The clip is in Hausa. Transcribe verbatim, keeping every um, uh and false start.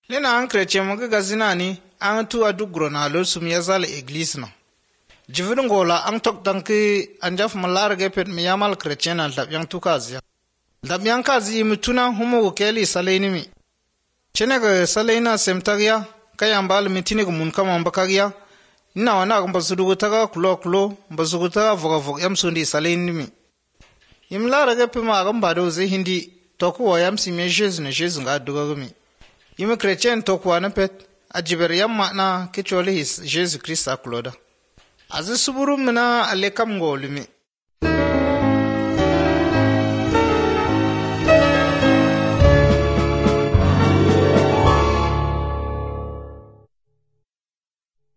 Lena an chrétien mga gazina ni an tu adu grona lo sum yazal église na. Jividu ngola an tok tanki anjaf malarge pet miyamal chrétien al dab yang tu kazi. Dab yang kazi mituna humo wukeli saleni mi. Chenega salena semtagia kaya mbal mitini kumunka mambakagia. Ina wana mbazudugutaga kulo kulo mbazudugutaga voga voga yamsundi saleni mi. Imlarage pe ma agambado ze hindi toku wa yamsi me Jésus na Jésus nga dugagami. Ime chrétien toku wa na pet ajiber yamma na kichole his Jésus Christ akuloda. Azi suburu mina alekam ngolumi.